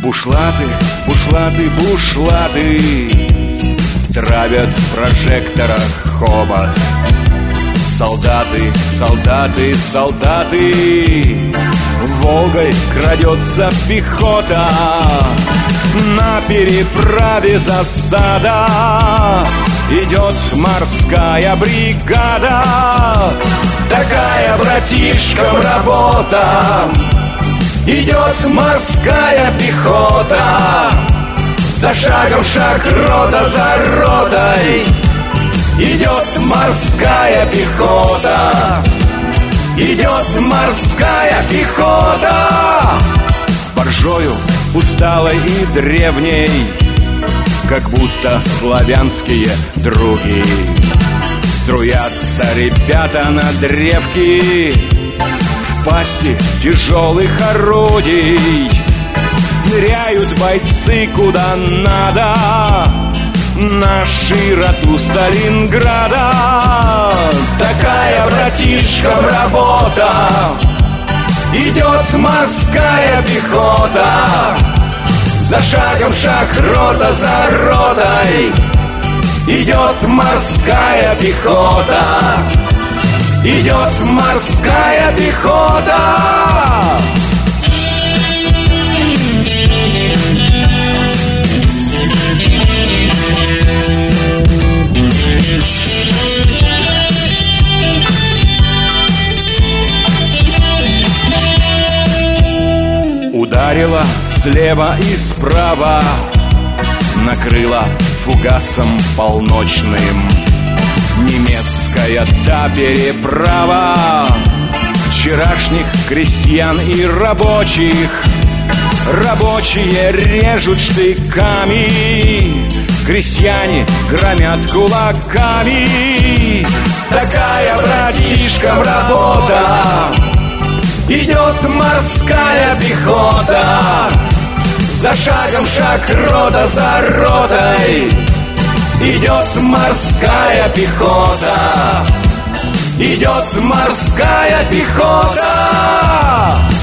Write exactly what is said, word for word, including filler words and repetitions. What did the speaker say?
Бушлаты, бушлаты, бушлаты травят в прожекторах хобот. Солдаты, солдаты, солдаты, Волгой крадется пехота. На переправе засада, идет морская бригада. Такая, братишкам, работа, идет морская пехота. За шагом шаг, рота за ротой, идет морская пехота. Идет морская пехота. Боржою усталой и древней, как будто славянские други, струятся ребята на древки в пасти тяжелых орудий. Ныряют бойцы куда надо на широту Сталинграда. Такая, братишкам, работа, идет морская пехота. За шагом шаг, рота за ротой, идет морская пехота. Идет морская пехота. Ударила слева и справа, накрыла фугасом полночным. Немецкая та переправа вчерашних крестьян и рабочих. Рабочие режут штыками, крестьяне громят кулаками. Такая, братишкам, работа, идет морская пехота. За шагом шаг, рота за ротой, идет морская пехота. Идет морская пехота.